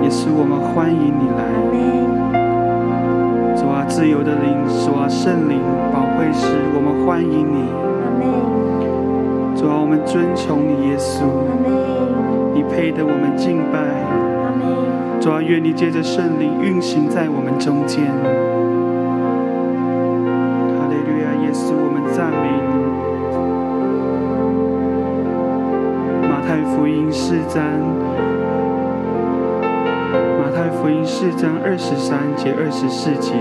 耶稣，我们欢迎你来。主啊，自由的灵，主啊，圣灵保惠师，我们欢迎你。主啊，我们尊崇你，耶稣，你配得我们敬拜。主啊，愿你借着圣灵运行在我们中间。哈利路亚，耶稣，我们赞美你。马太福音4章23节24节，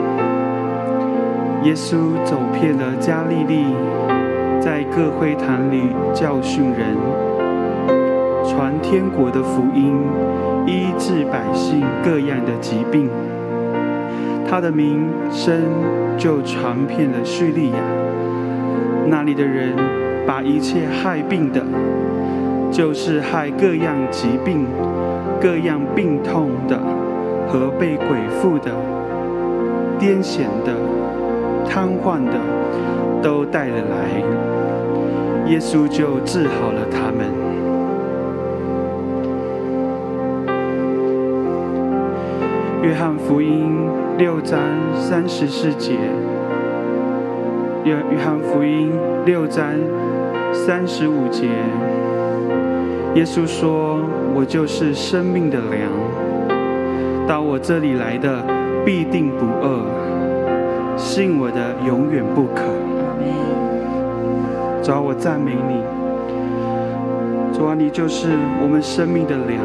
耶稣走遍了加利利，在各会堂里教训人，传天国的福音，医治百姓各样的疾病。他的名声就传遍了叙利亚，那里的人把一切害病的，就是害各样疾病、各样病痛的，和被鬼附的、癫痫的、瘫痪的，都带了来，耶稣就治好了他们。约翰福音6章34节，约翰福音6章35节，耶稣说：“我就是生命的粮，到我这里来的必定不饿，信我的永远不渴。”主啊，我赞美你。主啊，你就是我们生命的粮。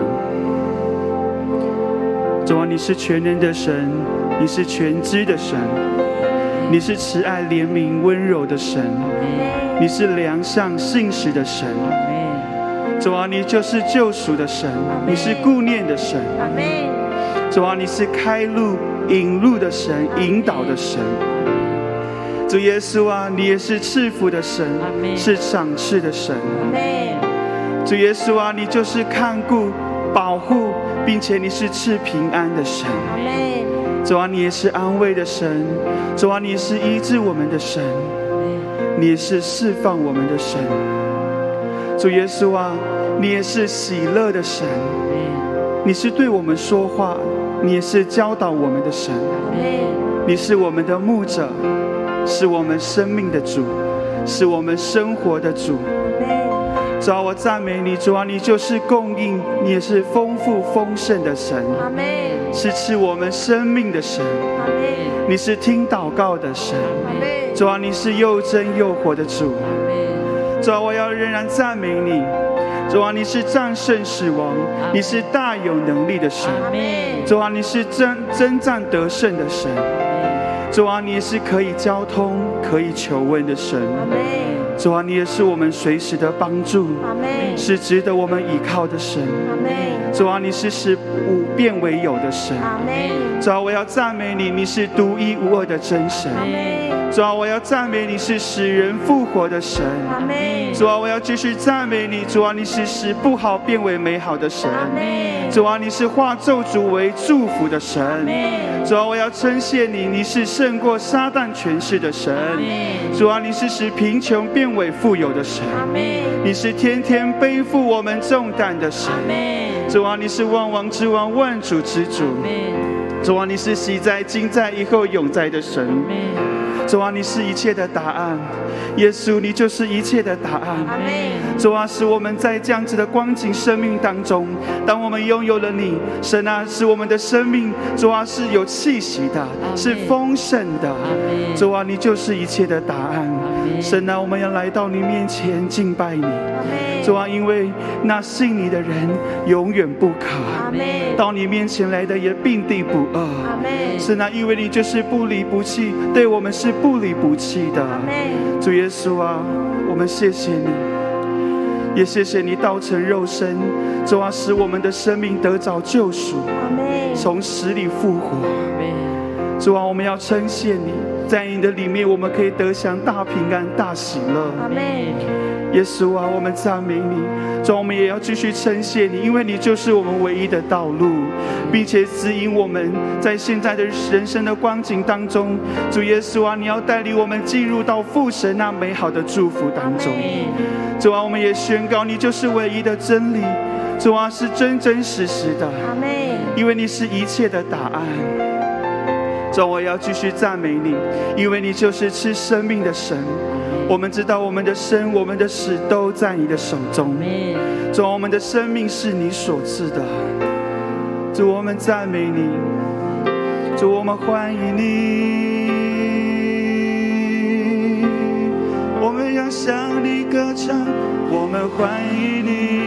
主啊，你是全能的神，你是全知的神，你是慈爱怜悯温柔的神，你是良善信实的神。主啊，你就是救赎的神，你是顾念的神。主啊，你是开路引路的神，引导的神。主耶稣啊，你也是赐福的神，是赏赐的神。主耶稣啊，你就是看顾保护，并且你是赐平安的神。主啊，你也是安慰的神。主啊，你是医治我们的神，你也是释放我们的神。主耶稣啊，你也是喜乐的神，你是对我们说话，你也是教导我们的神。你是我们的牧者，是我们生命的主，是我们生活的主。主啊，我赞美你。主啊，你就是供应，你也是丰富丰盛的神，是赐我们生命的神，你是听祷告的神。主啊，你是又真又活的主。主啊，我要仍然赞美你。主啊，你是战胜死亡，你是大有能力的神。主啊，你是征战得胜的神。主啊，你也是可以交通、可以求问的神。主啊，你也是我们随时的帮助，是值得我们倚靠的神。主啊，你是使无变为有的神。主啊，我要赞美你，你是独一无二的真神。主啊，我要赞美你，是使人复活的神。主啊，我要继续赞美你。主啊，你是使不好变为美好的神。主啊，你是化咒诅为祝福的神。主啊，我要称谢你，你是胜过撒旦权势的神。主啊，你是使贫穷变为富有的神。你是天天背负我们重担的神。主啊，你是万王之王，万主之主。主啊，你是昔在今在以后永在的神。主啊，你是一切的答案。耶稣，你就是一切的答案。主啊，使我们在这样子的光景生命当中，当我们拥有了你，神啊，使我们的生命，主啊，是有气息的，是丰盛的。主啊，你就是一切的答案。神啊，我们要来到你面前敬拜你。主啊，因为那信你的人永远不渴，到你面前来的也必定不饿。神啊，因为你就是不离不弃，对我们是不离不弃的。主耶稣啊，我们谢谢你，也谢谢你道成肉身，主啊，使我们的生命得着救赎，从死里复活。主啊，我们要称谢你，在你的里面我们可以得享大平安、大喜乐。耶稣啊，我们赞美你。主啊，我们也要继续称谢你，因为你就是我们唯一的道路，并且指引我们在现在的人生的光景当中。主耶稣啊，你要带领我们进入到父神那美好的祝福当中。主啊，我们也宣告你就是唯一的真理。 主啊，是真真实实的，因为你是一切的答案。主啊，我要继续赞美你，因为你就是赐生命的神。我们知道我们的生我们的死都在你的手中。主啊，我们的生命是你所赐的。主，我们赞美你，主，我们欢迎你，我们要向你歌唱，我们欢迎你，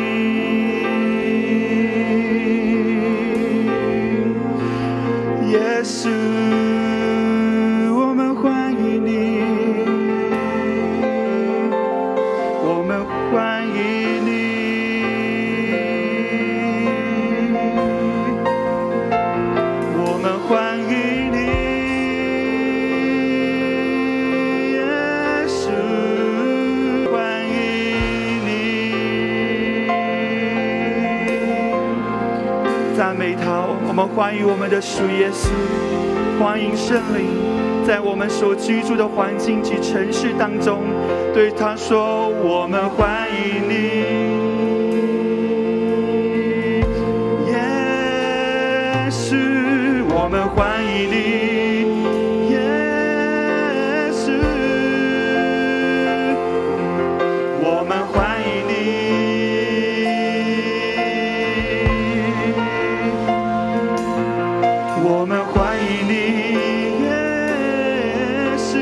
耶稣，我们欢迎你，我们欢迎你，我们欢迎你，耶稣，欢迎你，赞美他，我们欢迎我们的主耶稣，欢迎圣灵在我们所居住的环境及城市当中，对他说：我们欢迎你，耶稣，我们欢迎你，耶稣，我们欢迎你，我们欢迎你，耶稣，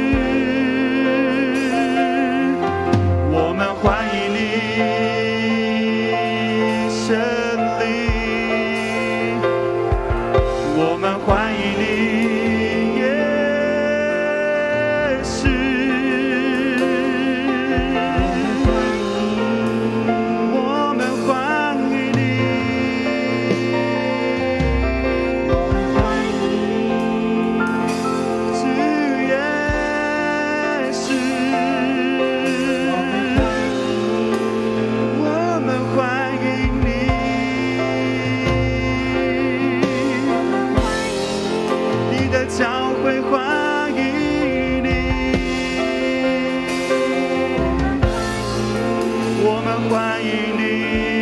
我们欢迎你，圣灵，我们欢迎你，耶稣，我们欢迎你，主耶稣，我们欢迎你，你的教会欢迎你，我们欢迎你，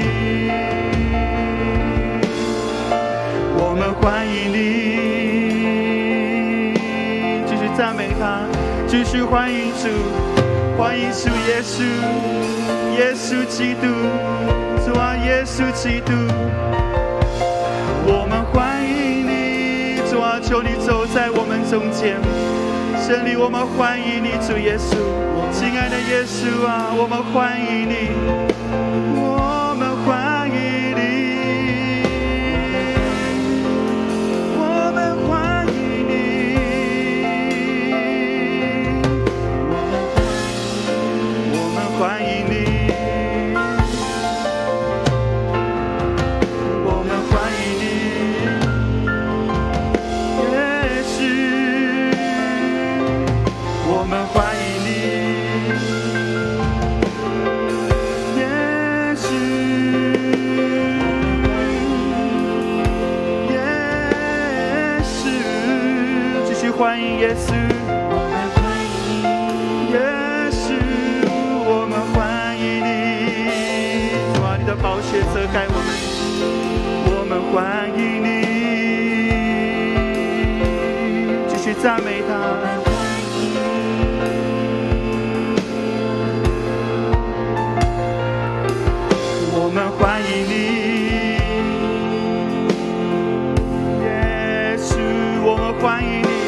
我们欢迎你，继续赞美他，继续欢迎主，欢迎主耶稣，耶稣基督，主啊，耶稣基督，我们欢迎你，主啊，求你走在我们中间，圣灵，我们欢迎你，主耶稣，亲爱的耶稣啊，我们欢迎你，我们欢迎你，我们欢迎你，我们欢迎你，我们欢迎你，耶稣，我们欢迎你，耶稣，耶稣，继续欢迎耶稣，耶稣，我们欢迎你，主啊，你的宝血遮盖我们，我们欢迎你，继续赞美他。我们欢迎你，耶稣，我们欢迎你，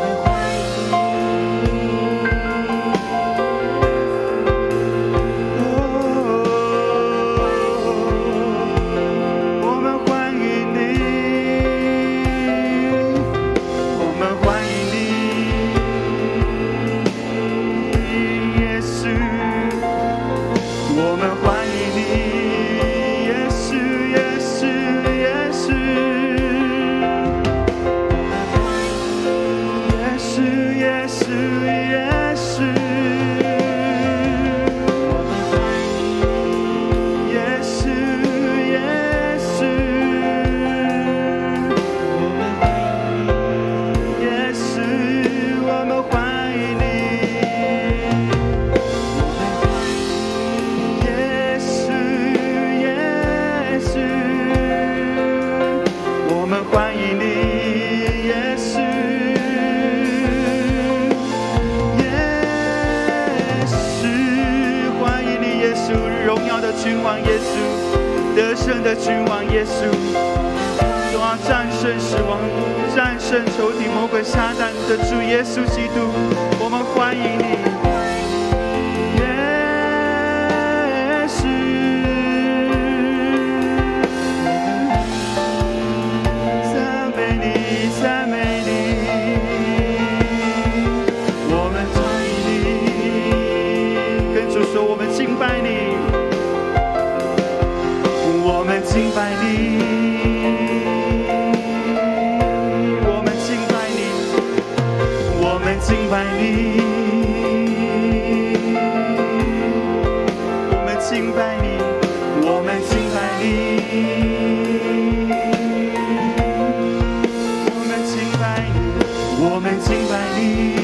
我们欢迎你，我们欢迎你。 们的君王耶稣，主啊，战胜死亡、战胜仇敌魔鬼撒旦的主耶稣基督，我们欢迎你。敬拜你，我们敬拜你，我们敬拜你，我们敬拜你，我们敬拜你，我们敬拜你，我们敬拜你，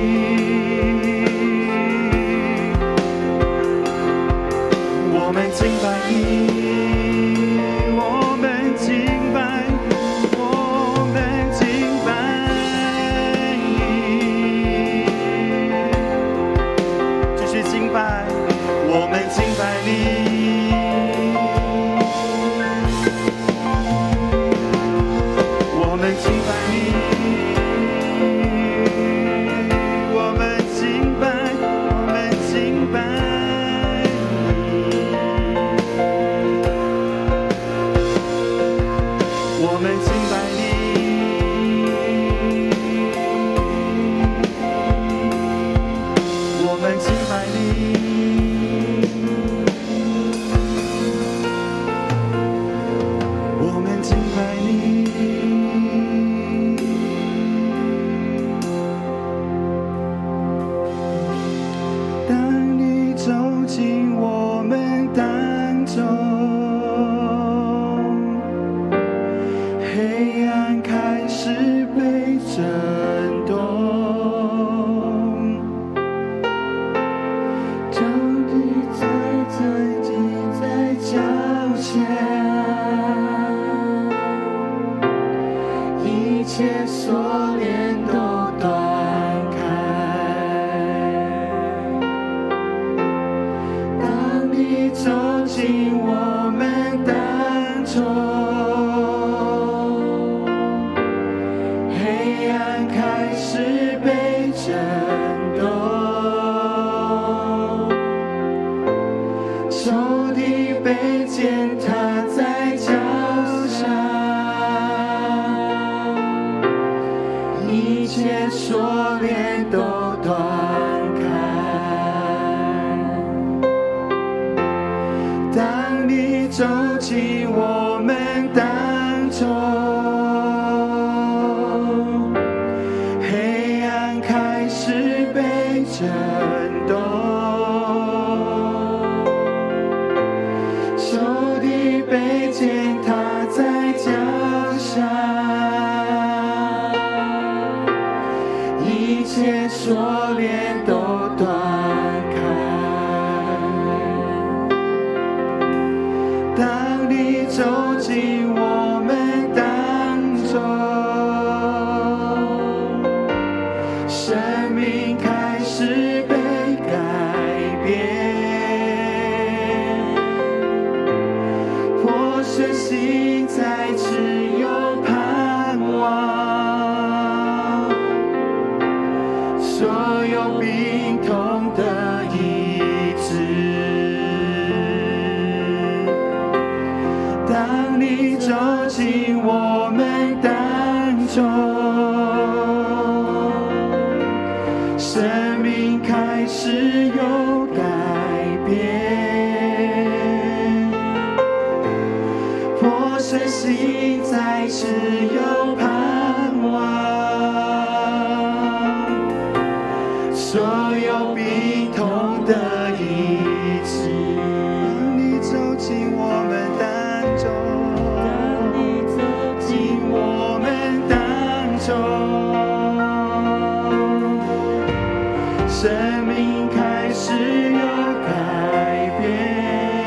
我们敬拜你。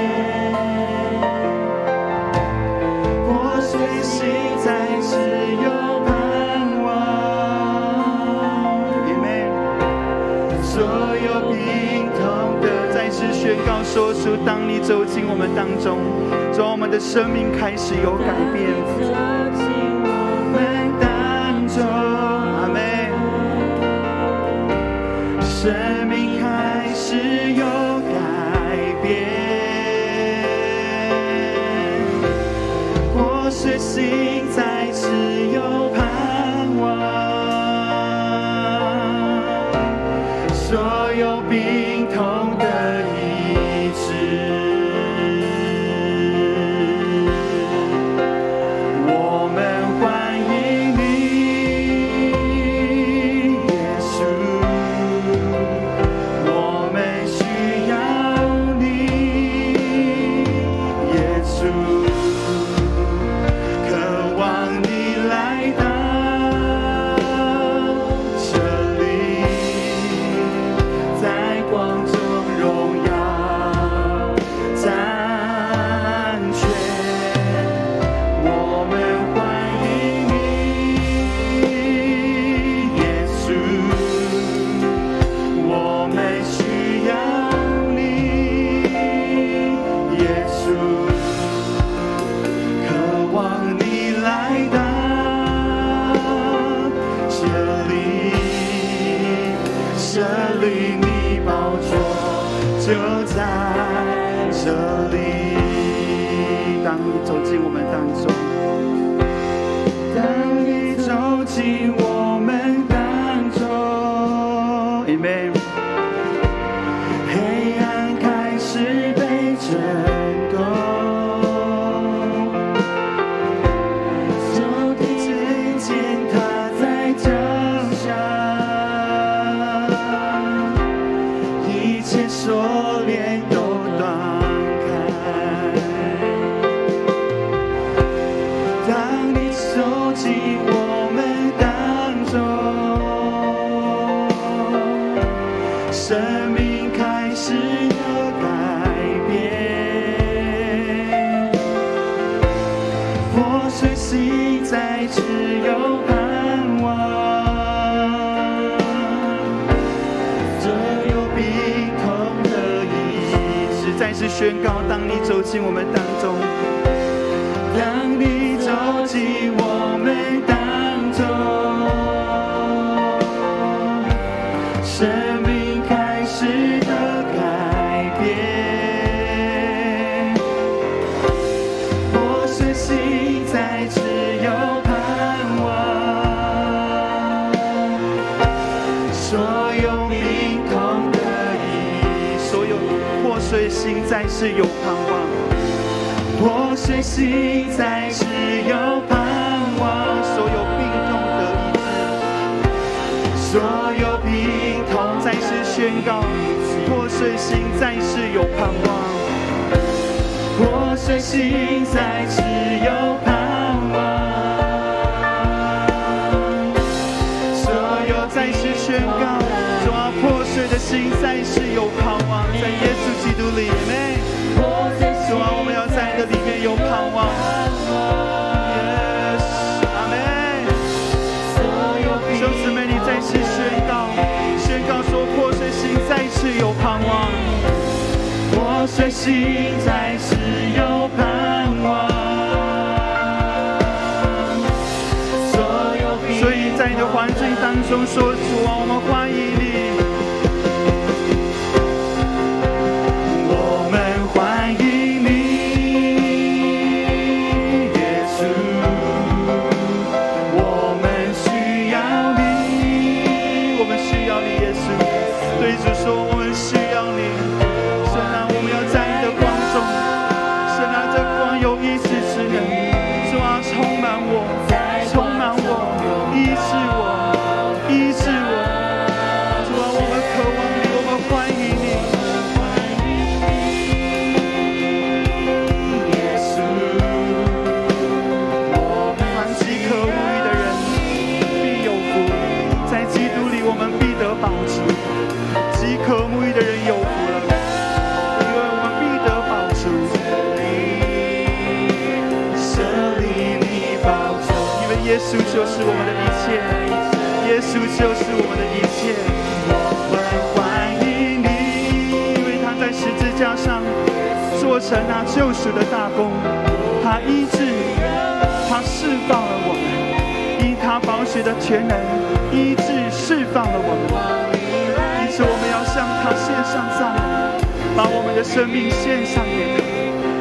心在只有是宣告说出，当你走进我们当中，主，我们的生命开始有改变。我们当中，阿们，生命开始有改变，破碎心再次有盼望，所有病痛的医治，我们欢迎你，耶稣，我们需要你，耶稣，渴望你来到这里，在光中荣耀掌权，我们欢迎你，耶稣，我们需要你，耶稣，渴望你来到这里，这里你宝座就在这里。当你走进我们当中，当你走进我们当中 ，Amen。黑暗开始被震动，就听见它在叫响，一切锁链都断开。当你走进我们当中，生命开始有改变，破碎心再次有盼望，所有病痛的医治。再次宣告，当你走进我们当中，当你走进我们当中，生命开始的改变，破碎心再次有盼望，所有病痛的医，所有破碎心再次有盼望。破碎心再次有盼望，所有病痛得医治，所有病痛再次宣告，破碎心再次有盼望，破碎心再次有盼望，所有再次宣告，主啊，破碎的心再次有盼望，在耶稣基督里面。主啊，我们要在这里面有盼望。Yes， 阿们。兄姊妹，你再次宣告说，破碎心再次有盼望，破碎心再次有盼望。所以在你的环境当中说，主啊，我们欢迎你。耶稣就是我们的一切，耶稣就是我们的一切。我们欢迎你，因为他在世界架上做成那救赎的大功，他医治，他释放了我们，因他宝血的全能医治释放了我们。因此，我们要向他献上赞美，把我们的生命献上给他。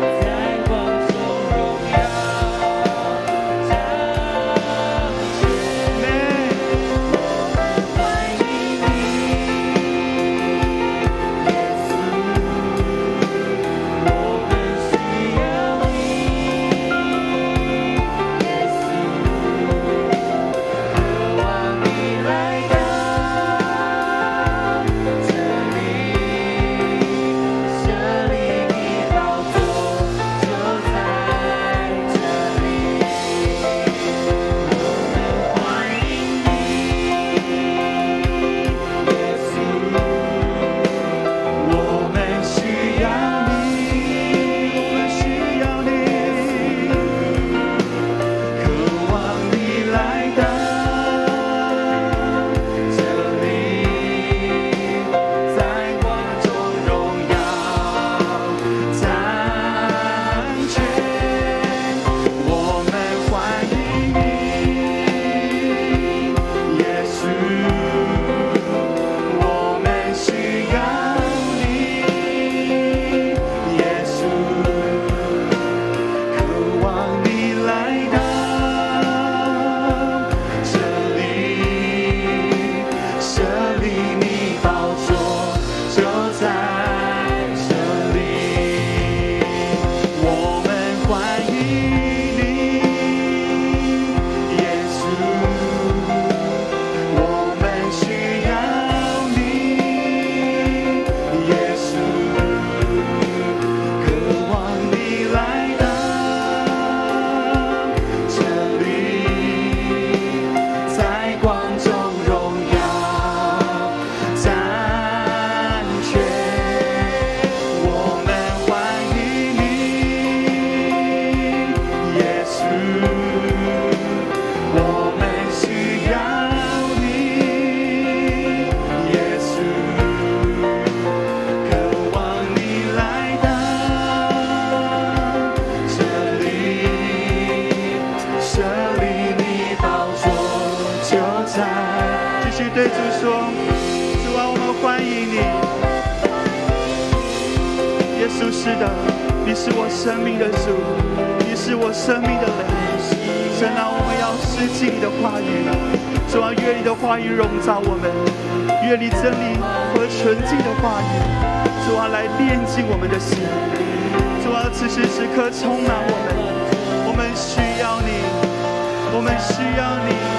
对主说：“主啊，我们欢迎你，耶稣，是的，你是我生命的主，你是我生命的灵。神啊，我们要实际你的话语了。主啊，愿你的话语笼罩我们，愿你真理和纯净的话语，主啊，来炼净我们的心。主啊，此时此刻充满我们，我们需要你，我们需要你。”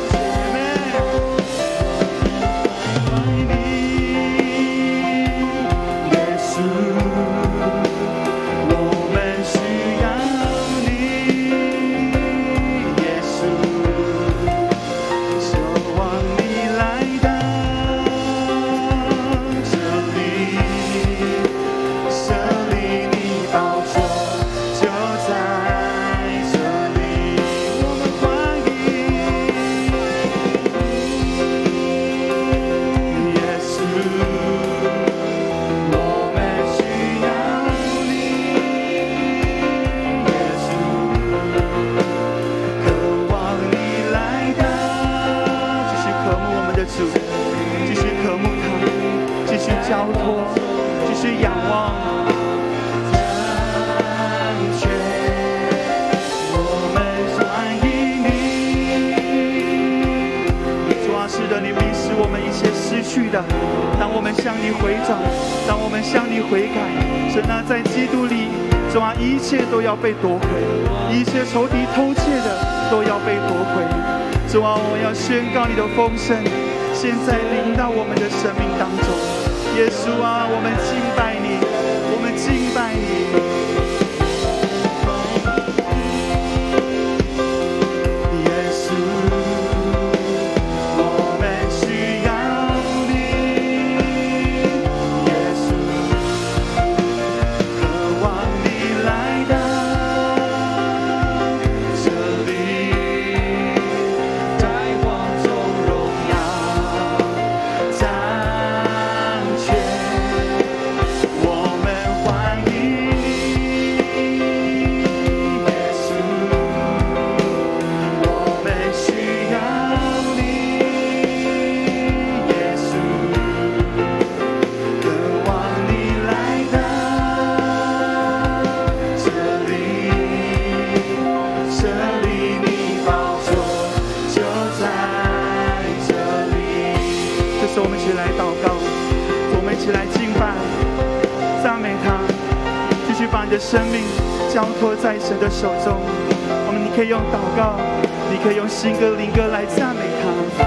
交托，继续仰望。我们欢迎你。主啊，是的，你必使我们一切失去的，当我们向你回转，当我们向你悔改，神啊，在基督里，主啊，一切都要被夺回，一切仇敌偷窃的都要被夺回。主啊，我要宣告你的丰盛，现在临到我们的生命当中。耶稣啊，我们敬拜你，我们敬拜你。我起来祷告，我们一起来敬拜、赞美他，继续把你的生命交托在神的手中。你可以用祷告，你可以用新歌、灵歌来赞美他。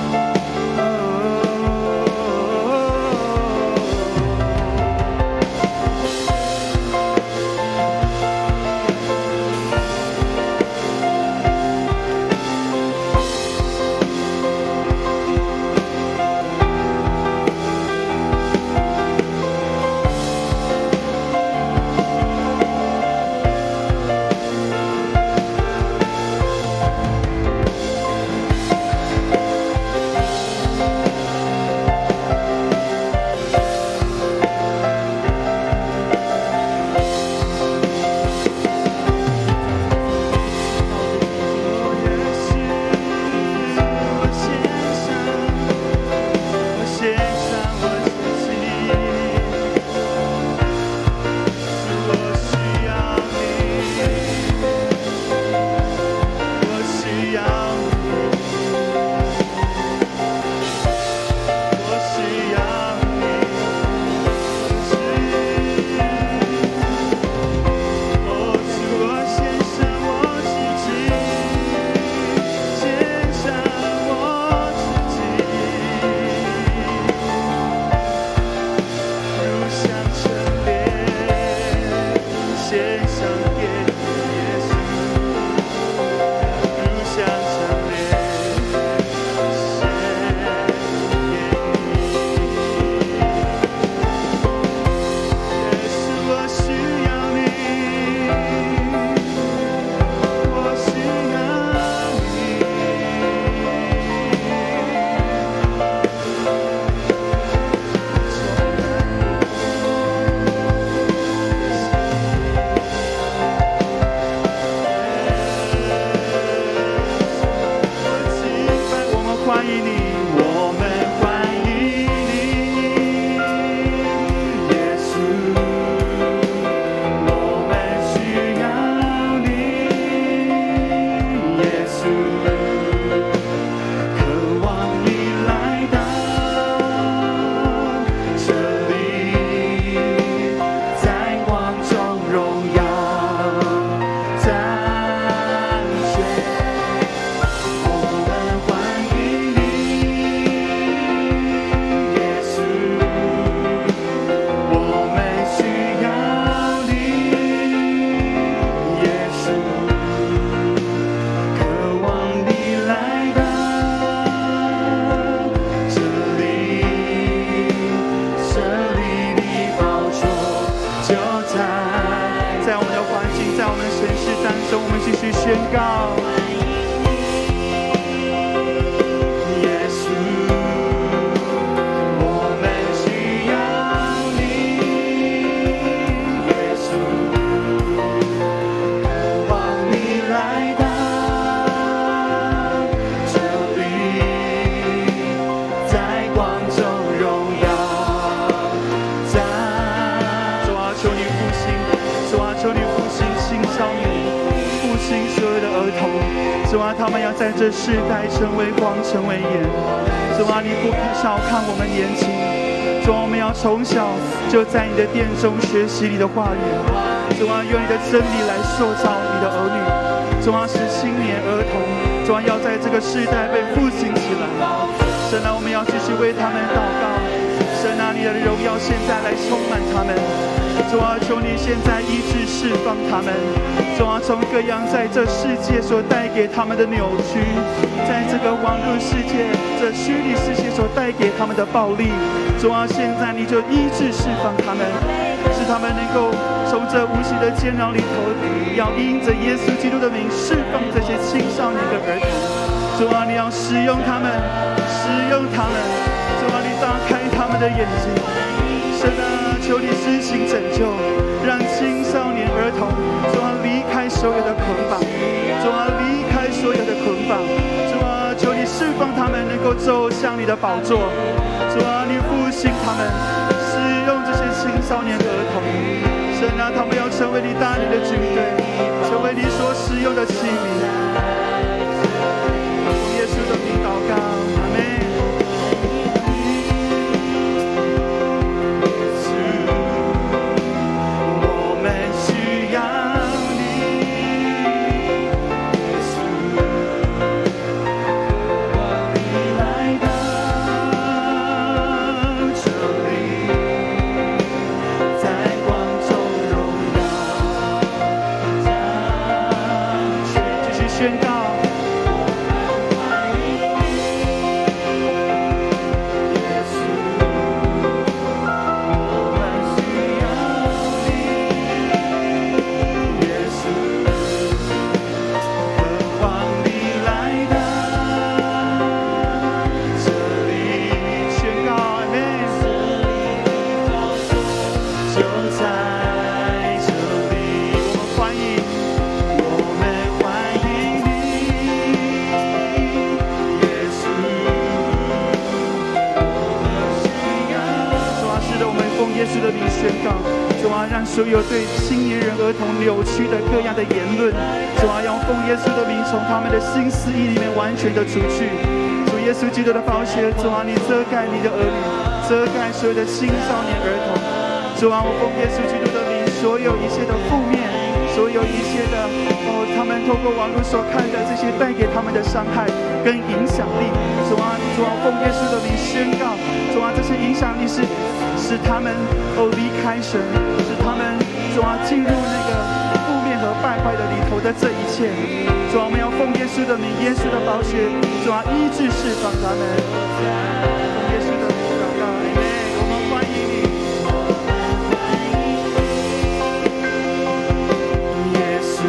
他们要在这世代成为光，成为盐。主啊，你不小看我们年轻，主啊，我们要从小就在你的殿中学习你的话语。主啊，用你的真理来塑造你的儿女。主啊，使青年儿童，主啊，要在这个世代被复兴起来。神啊，我们要继续为他们祷告。神啊，你的荣耀现在来充满他们。主啊，求你现在医治释放他们。主啊，从各样在这世界所带给他们的扭曲，在这个网络世界、这虚拟世界所带给他们的暴力，主啊，现在你就医治释放他们，使他们能够从这无形的监牢里头，要因着耶稣基督的名释放这些青少年跟儿童。主啊，你要使用他们，使用他们。主啊，你打开他们的眼睛。神啊，求你施行拯救，让青少年儿童，主啊，离开所有的捆绑，主啊，离开所有的捆绑，主啊，求你释放他们能够走向你的宝座，主啊，你复兴他们，使用这些青少年儿童，神啊，他们要成为你大力的军队，成为你所使用的器皿。奉耶稣的名祷告，阿们。 宣告。耶稣的名宣告，主啊，让所有对青年人、儿童扭曲的各样的言论，主啊，用奉耶稣的名从他们的心思意里面完全的除去。主耶稣基督的宝血，主啊，你遮盖你的儿女，遮盖所有的青少年儿童。主啊，我奉耶稣基督的名，所有一切的负面，所有一切的他们透过网络所看的这些带给他们的伤害跟影响力，主啊，奉耶稣的名宣告，主啊，这些影响力是使他们离开神，使他们主啊进入那个负面和败坏的里头的这一切。主啊，我们要奉耶稣的名，耶稣的宝血，主啊医治释放他们。奉耶稣的名祷告，阿们。我们欢迎你，耶稣，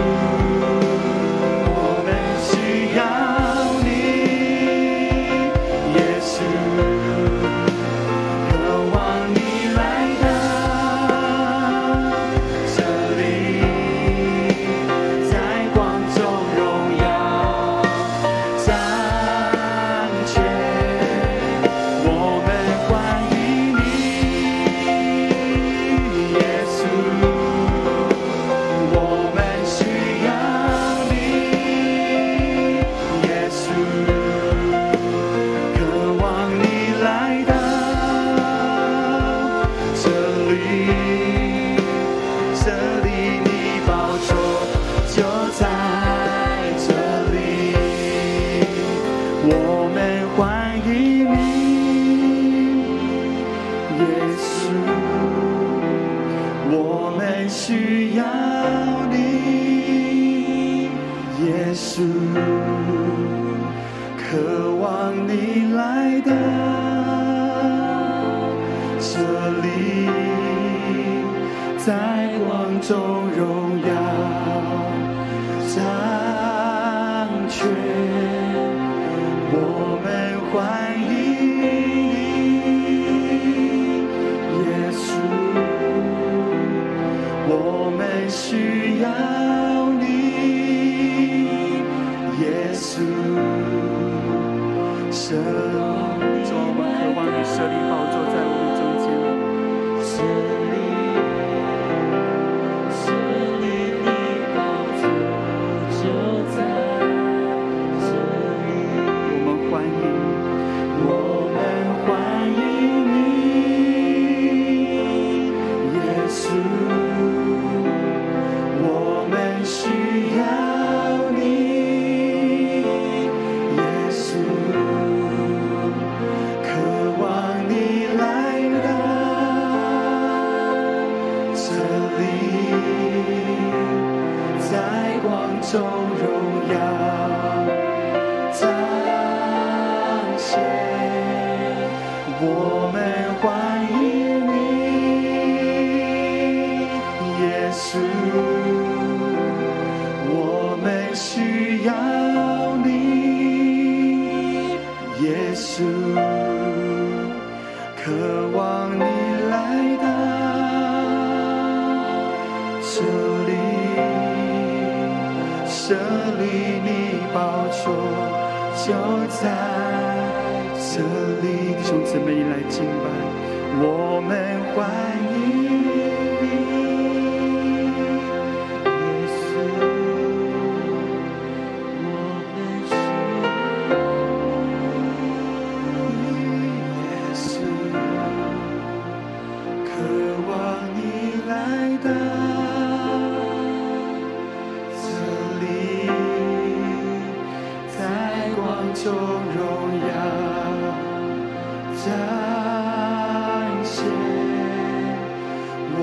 我们需要你，耶稣。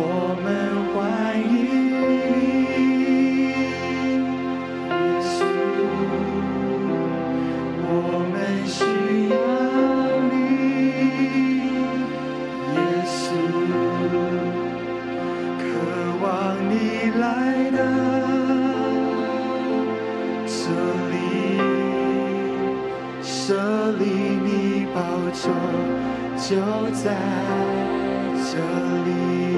我们欢迎你，耶稣。 里，你宝座就在这里。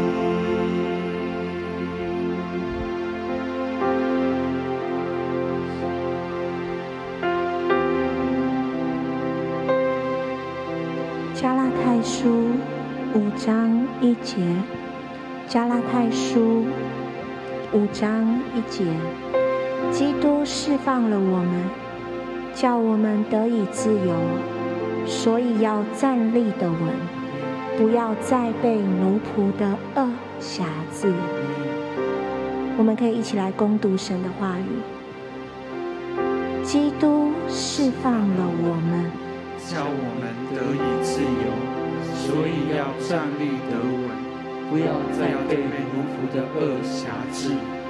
加拉太书5章1节，加拉太书5章1节，基督释放了我们，叫我们得以自由，所以要站立得稳，不要再被奴仆的恶辖制。我们可以一起来攻读神的话语。基督释放了我们， 叫我们得以自由，所以要站立得稳，不要再被奴仆的恶辖制。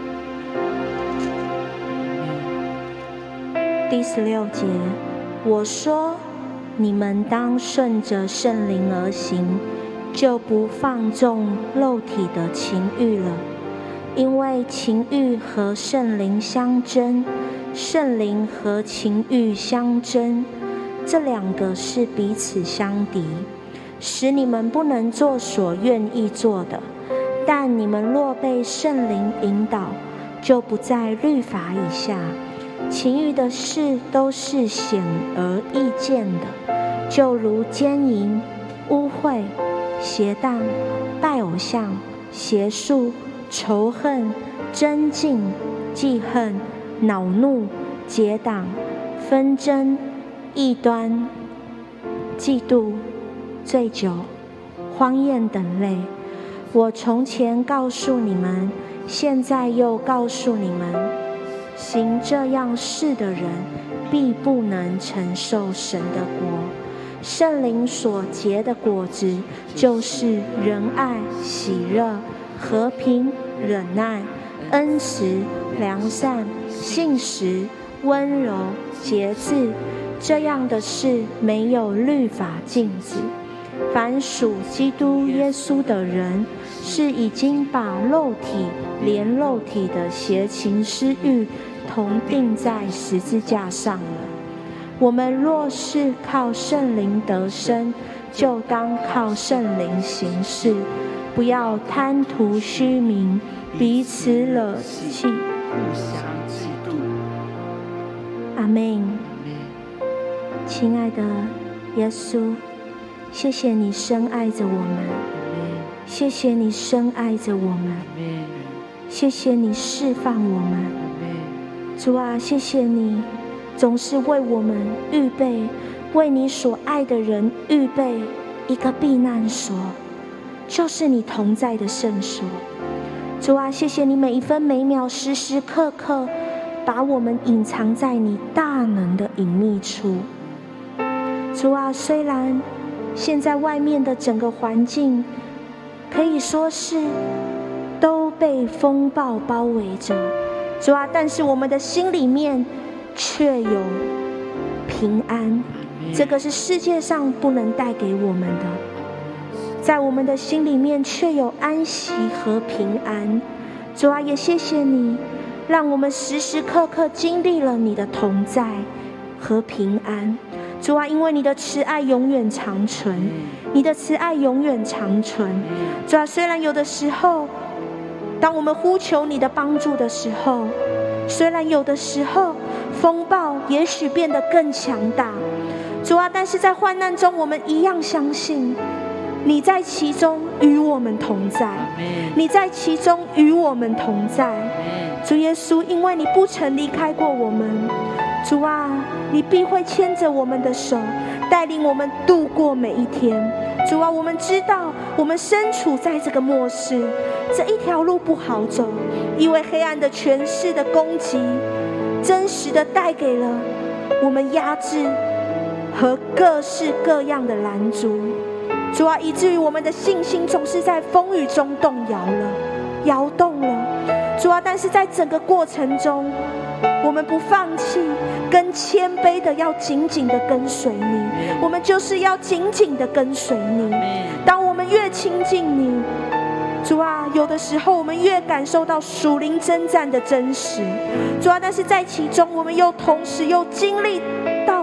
第16节，我说你们当顺着圣灵而行，就不放纵肉体的情欲了，因为情欲和圣灵相争，圣灵和情欲相争，这两个是彼此相敌，使你们不能做所愿意做的。但你们若被圣灵引导，就不在律法以下。情欲的事都是显而易见的，就如奸淫、污秽、邪荡、拜偶像、邪术、仇恨、争竞、记恨、恼怒、结党、纷争、异端、嫉妒、醉酒、荒宴等类。我从前告诉你们，现在又告诉你们，行这样事的人必不能承受神的国。圣灵所结的果子，就是仁爱、喜乐、和平、忍耐、恩慈、良善、信实、温柔、节制。这样的事没有律法禁止。凡属基督耶稣的人，是已经把肉体连肉体的邪情私欲同钉在十字架上了。我们若是靠圣灵得生，就当靠圣灵行事，不要贪图虚名，彼此惹气， 互相嫉妒。 阿们。亲爱的耶稣，谢谢你深爱着我们，谢谢你深爱着我们，谢谢你释放我们。主啊，谢谢你总是为我们预备，为你所爱的人预备一个避难所，就是你同在的圣所。主啊，谢谢你每一分每秒时时刻刻把我们隐藏在你大能的隐秘处。主啊，虽然现在外面的整个环境可以说是都被风暴包围着，主啊，但是我们的心里面却有平安，这个是世界上不能带给我们的。在我们的心里面却有安息和平安。主啊，也谢谢你，让我们时时刻刻经历了你的同在和平安。主啊，因为你的慈爱永远长存，你的慈爱永远长存。主啊，虽然有的时候当我们呼求你的帮助的时候，虽然有的时候风暴也许变得更强大，主啊，但是在患难中我们一样相信你在其中与我们同在，你在其中与我们同在。主耶稣，因为你不曾离开过我们，主啊，你必会牵着我们的手，带领我们度过每一天。主啊，我们知道我们身处在这个末世，这一条路不好走，因为黑暗的权势的攻击真实的带给了我们压制和各式各样的拦阻。主啊，以至于我们的信心总是在风雨中动摇了，摇动了。主啊，但是在整个过程中，我们不放弃，更谦卑的要紧紧的跟随你。我们就是要紧紧的跟随你。当我们越亲近你，主啊，有的时候我们越感受到属灵征战的真实。主啊，但是在其中我们又同时又经历到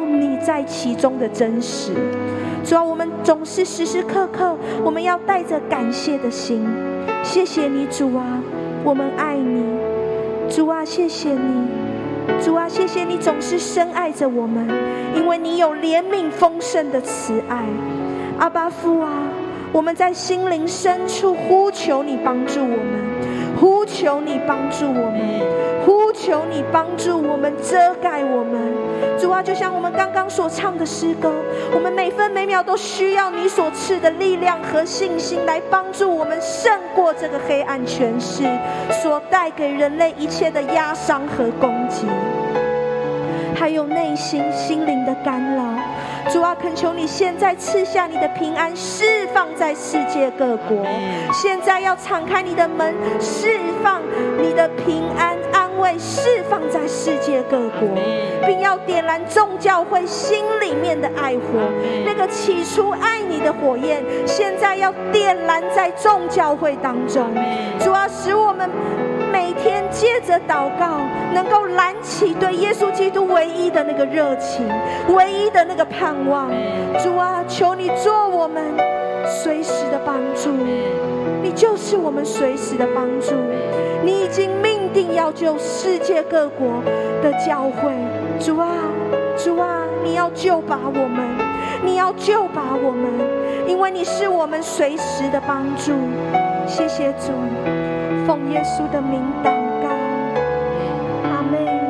你在其中的真实。主啊，我们总是时时刻刻我们要带着感谢的心。谢谢你主啊，我们爱你。主啊，谢谢你。主啊，谢谢你总是深爱着我们，因为你有怜悯丰盛的慈爱。阿爸父啊，我们在心灵深处呼求你帮助我们，呼求你帮助我们，呼求你帮助我们，遮盖我们。主啊，就像我们刚刚所唱的诗歌，我们每分每秒都需要你所赐的力量和信心来帮助我们胜过这个黑暗权势所带给人类一切的压伤和攻击，还有内心心灵的干扰。主啊，恳求你现在赐下你的平安，释放在世界各国。现在要敞开你的门，释放你的平安安慰，释放在世界各国，并要点燃众教会心里面的爱火。那个起初爱你的火焰，现在要点燃在众教会当中。主啊，使我们每天接着祷告，能够燃起对耶稣基督唯一的那个热情，唯一的那个盼望。主啊，求你做我们随时的帮助，你就是我们随时的帮助。你已经命定要救世界各国的教会。主啊，主啊，你要救拔我们，你要救拔我们，因为你是我们随时的帮助。谢谢主，奉耶稣的名祷告，阿们。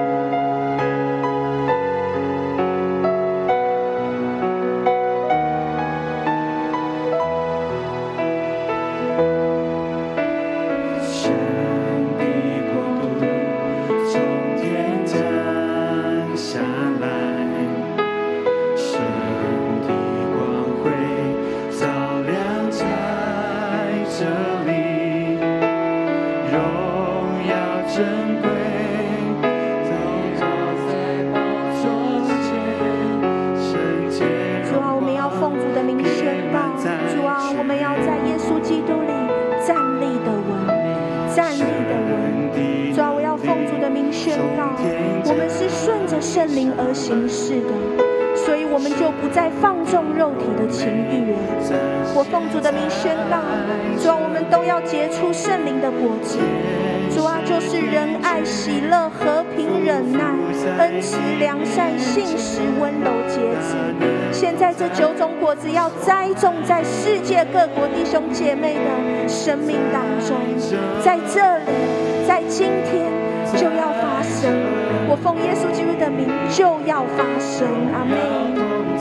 神的国度从天降下来，神的光辉照亮在这里，荣耀珍贵都照在宝座前，圣洁主啊，我们要奉主的名宣告，主啊，我们要在耶稣基督里站立的稳，站立的稳。主啊，我要奉主的名宣告，我们是顺着圣灵而行事的，所以我们就不再放纵肉体的情欲了。我奉主的名宣告，主啊，我们都要结出圣灵的果子。主啊，就是仁爱、喜乐、和平、忍耐、恩慈、良善、信实、温柔、节制。现在这9种果子要栽种在世界各国弟兄姐妹的生命当中，在这里，在今天就要发生。我奉耶稣基督的名就要发生。阿们。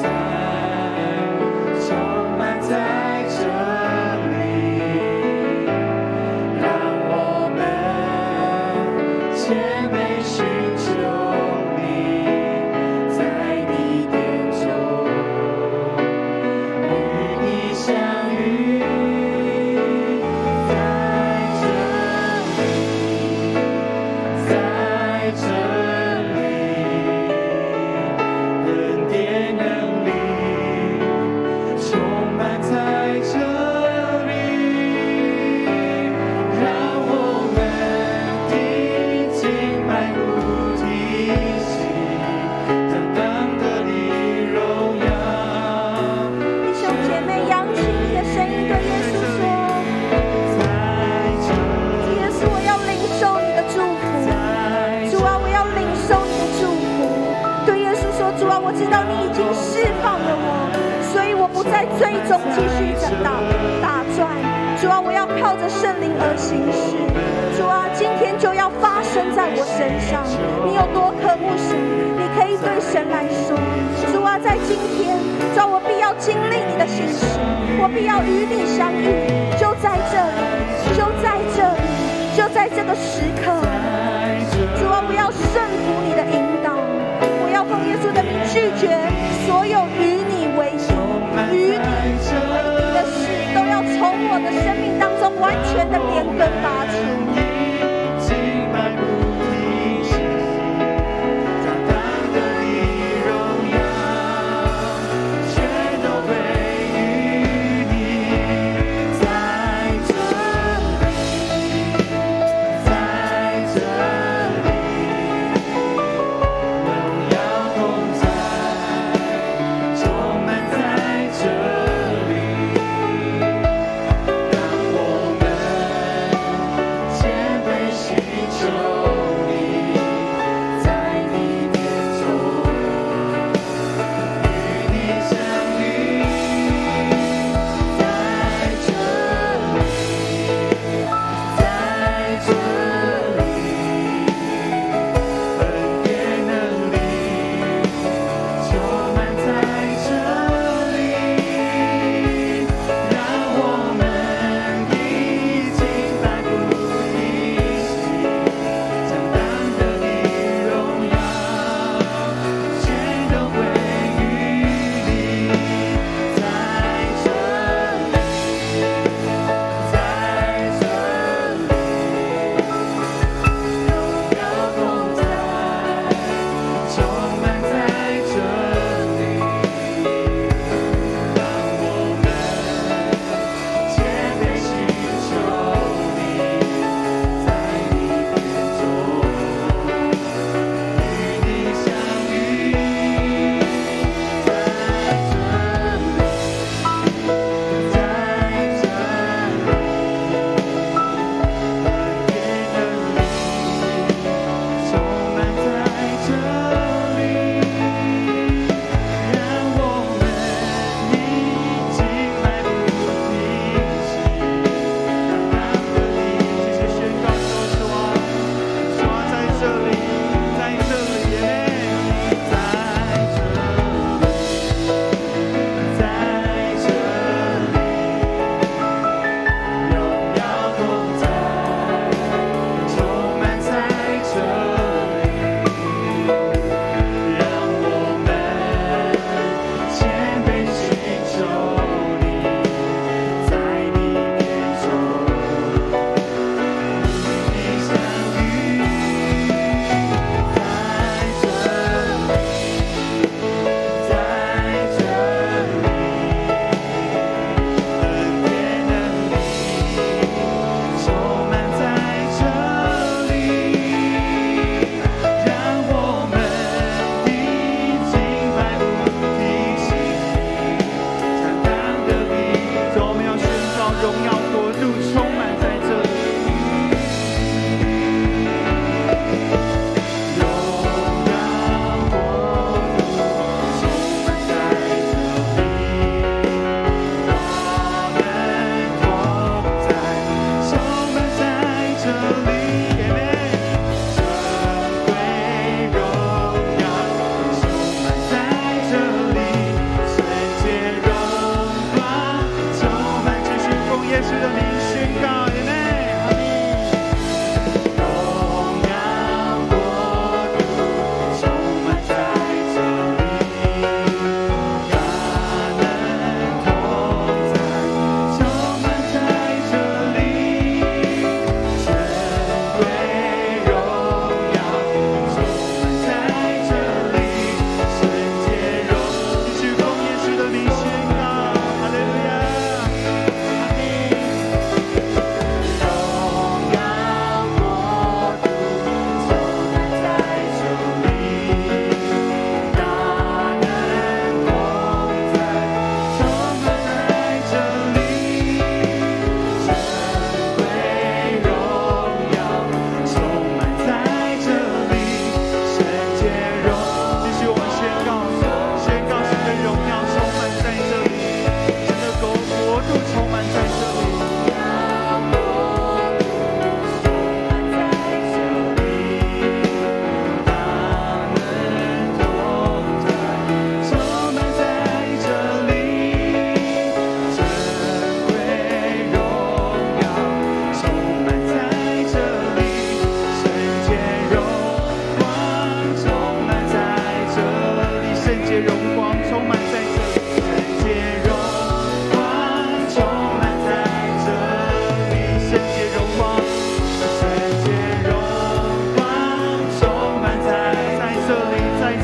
最终继续打转。主啊，我要靠着圣灵而行事。主啊，今天就要发生在我身上。你有多渴慕神，你可以对神来说：主啊，在今天，主啊，我必要经历你的心事，我必要与你相遇，就在这里，就在这里，就在这个时刻。主啊，我要顺服你的引导，我要奉耶稣的名拒绝所有与你为敌、与你为敌的事，都要从我的生命当中完全的连根拔除。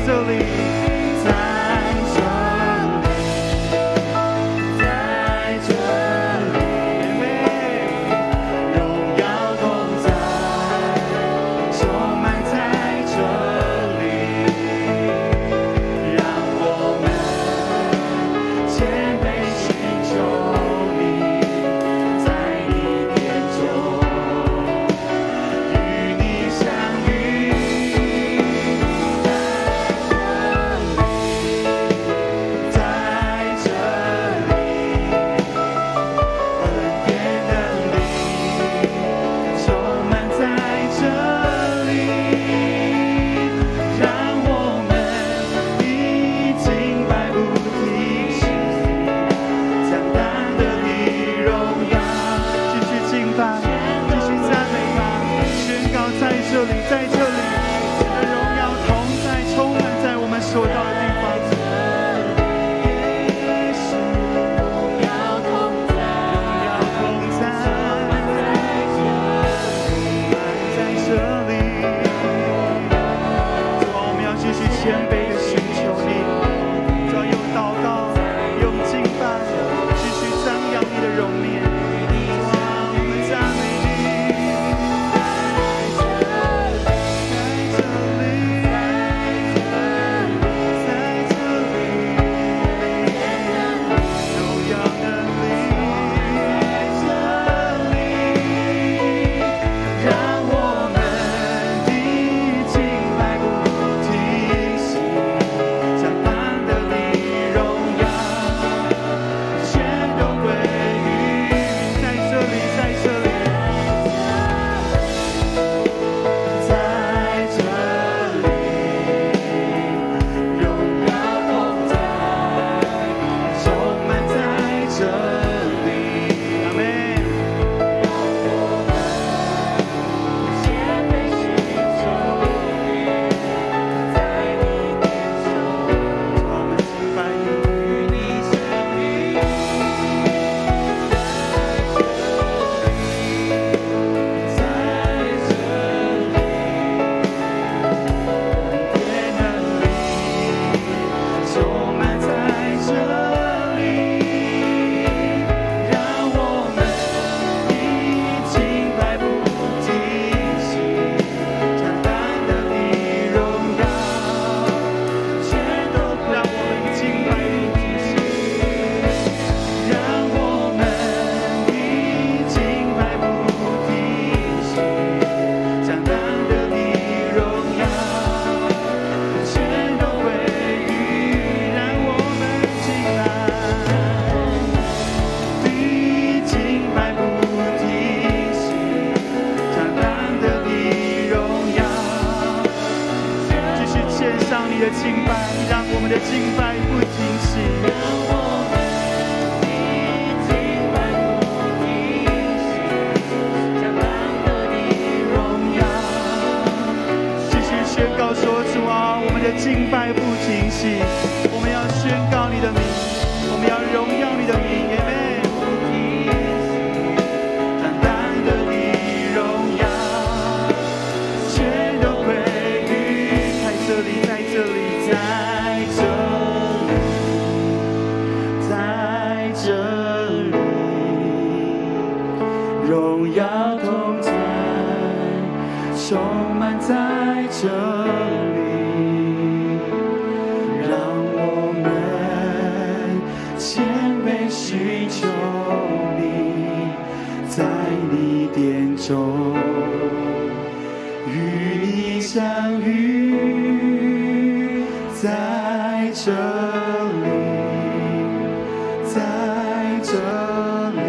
这里，在这里，荣耀同在，充满在这里，让我们谦卑寻求你，在你殿中与你相遇。在这里，你的荣耀同在，充满在我们所到的地方。荣耀同在，在这里。主啊，我们要继续谦卑的寻求你，主啊，用祷告，用敬拜，继续张扬你的容面。主啊，我们赞美你。的敬拜，让我们的敬拜不停息。继续宣告说：主啊，我们的敬拜不停息，我们要宣告你的名，我们要荣耀你的名。荣耀同在，充满在这里，让我们谦卑寻求你，在你殿中与你相遇，在这里，在这里。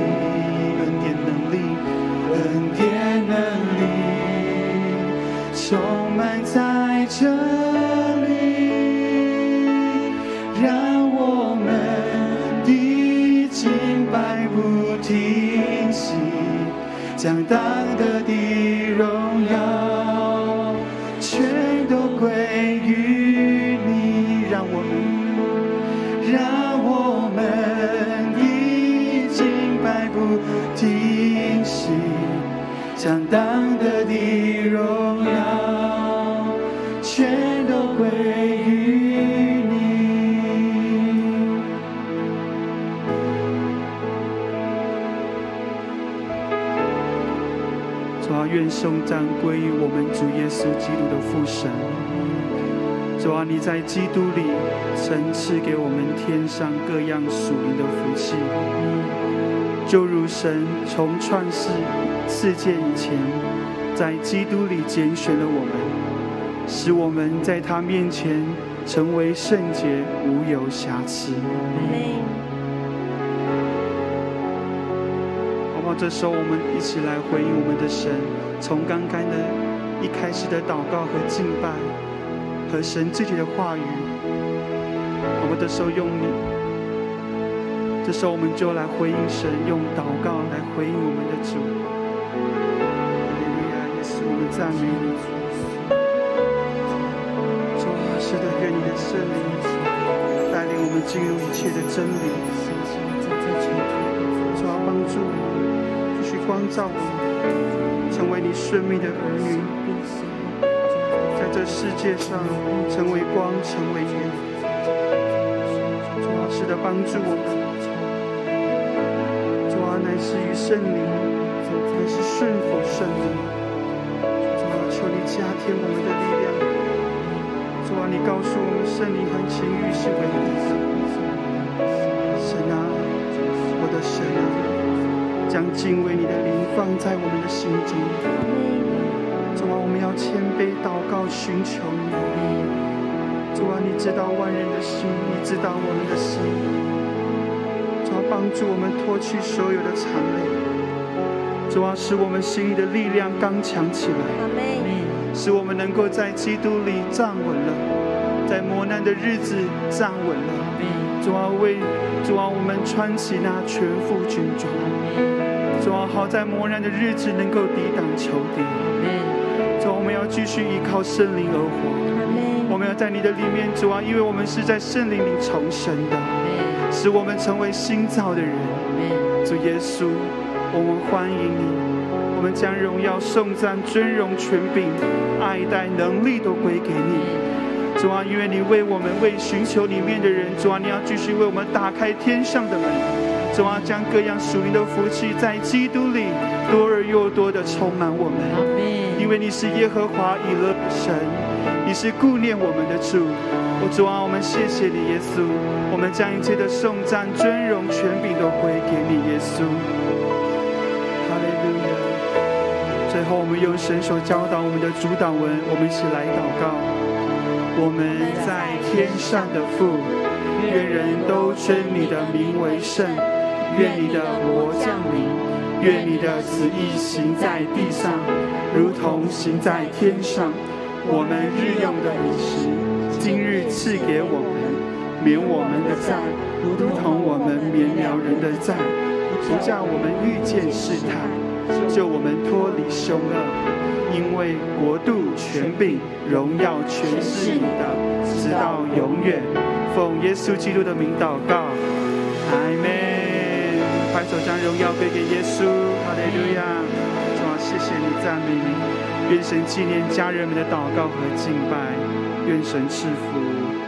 恩典能力充满在这里，让我们的敬拜不停息，将当得的荣耀全都归于你，让我们的敬拜不停息，将当得的荣耀全都归于愿颂赞归于我们主耶稣基督的父神。主啊，你在基督里曾赐给我们天上各样属灵的福气，就如神从创世界以前，在基督里拣选了我们，使我们在他面前成为圣洁，无有瑕疵。好不好？这时候我们一起来回应我们的神，从刚刚的一开始的祷告和敬拜，和神自己的话语，我们这时候这时候我们就来回应神，用祷告来回应我们的主。哈利路亚，耶稣，我们赞美你。主啊，是的，愿你的圣灵带领我们进入一切的真理。主啊，帮助我们，继续光照我们，成为你生命的儿女，在这世界上成为光，成为盐。主啊，是的，帮助我们。乃是与圣灵，乃是顺服圣灵。主啊，求你加添我们的力量。主啊，你告诉我们，圣灵和情欲是为敌的。神啊，我的神啊，将敬畏你的灵放在我们的心中。主啊，我们要谦卑祷告，寻求你。主啊，你知道万人的心，你知道我们的心。帮助我们脱去所有的残累，主啊，使我们心里的力量刚强起来，使我们能够在基督里站稳了，在磨难的日子站稳了。主啊，我们穿起那全副军装，主啊，好在磨难的日子能够抵挡仇敌。主啊，我们要继续依靠圣灵而活，我们要在你的里面，主啊，因为我们是在圣灵里重生的。使我们成为新造的人。主耶稣，我们欢迎你，我们将荣耀、颂赞、尊荣、权柄、爱戴、能力都归给你。主啊，因为你为我们，为寻求里面的人，主啊，你要继续为我们打开天上的门。主啊，将各样属灵的福气在基督里多而又多的充满我们。因为你是耶和华以勒神，你是顾念我们的主。主啊，我们谢谢你，耶稣。我们将一切的颂赞、尊荣、权柄都归给你，耶稣。哈利路亚。最后，我们用神所教导我们的主祷文，我们一起来祷告。我们在天上的父，愿人都称你的名为圣，愿你的国降临，愿你的旨意行在地上，如同行在天上。我们日用的饮食，今日赐给我们，免我们的债，如同我们免了人的债，不叫我们遇见试探，救我们脱离凶恶。因为国度、权柄、荣耀全是你的，直到永远。奉耶稣基督的名祷告，阿们。拍手将荣耀归给耶稣，哈利路亚。主啊，谢谢你，赞美你。愿神纪念家人们的祷告和敬拜，愿神赐福。